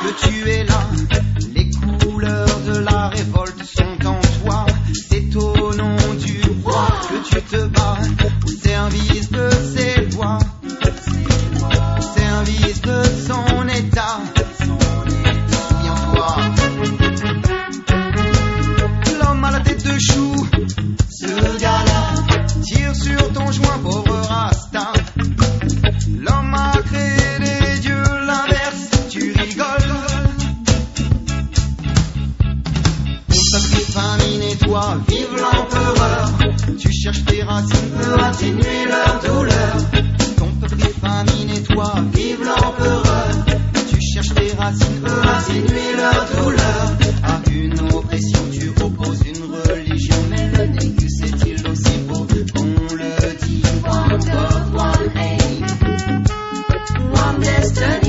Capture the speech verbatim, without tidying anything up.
que tu es là. Les couleurs de la révolte sont en toi. C'est au nom du roi que tu te bats, au service de ses lois, au service de son état. Souviens-toi, l'homme à la tête de chou, ce gars-là tire sur ton joint, pauvre Rasta. L'homme a créé des dieux, l'inverse, tu rigoles. Ton peuple est famine et toi, vive l'empereur. Tu cherches tes racines pour atténuer leur douleur. Ton peuple est famine et toi, vive l'empereur. Tu cherches tes racines pour atténuer leur douleur. À une oppression tu opposes une religion, mais le négus est-il aussi beau qu'on le dit? One God, one aim, one destiny.